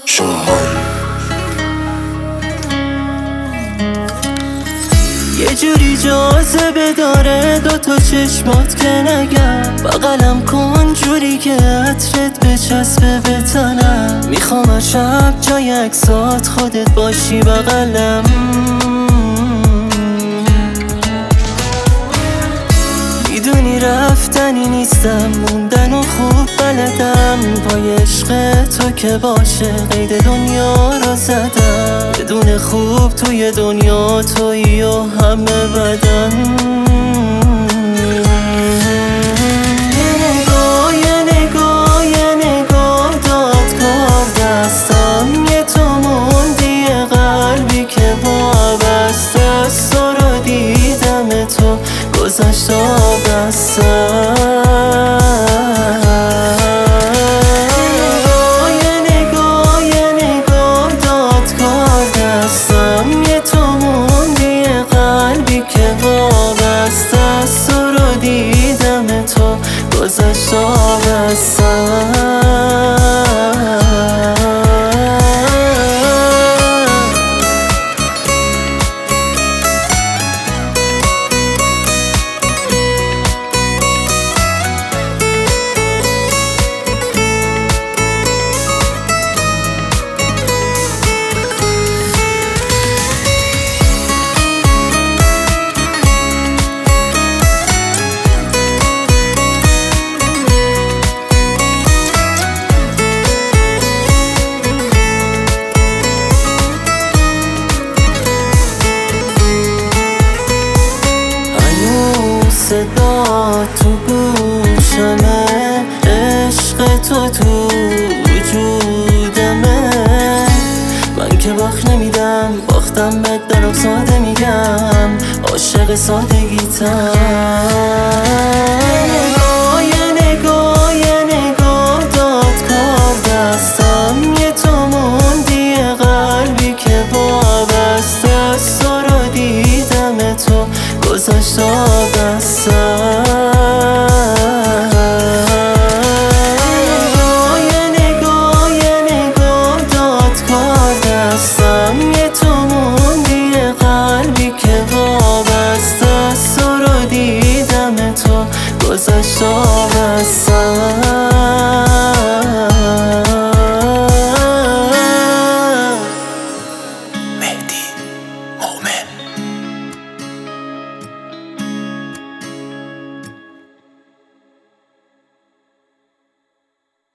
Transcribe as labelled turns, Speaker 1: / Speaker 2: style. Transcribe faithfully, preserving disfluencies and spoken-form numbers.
Speaker 1: شاهان.
Speaker 2: یه جوری جاذبه داره دوتا چشمات که نگم، بغلم کن جوری که عطرت بچسبه به تنم. میخوام هر شب جای عکسات خودت باشی بغلم. میدونی رفتنی نیستم، موندن و خوب بلدم. پای عشق تو که باشه قید دنیا را زدم. بدون خوب توی دنیا تویی و همه بدن. یه نگاه یه نگاه یه نگاه داد کار دستم. یه تو موندی قلبی که وابست است. تو رو دیدم تو گذشت آبستم. گذشت آبستم. صدا تو گوشمه، عشق تو تو وجودمه. من که باخت نمیدم، باختم بهت دارم ساده میگم. عاشق سادگیتم.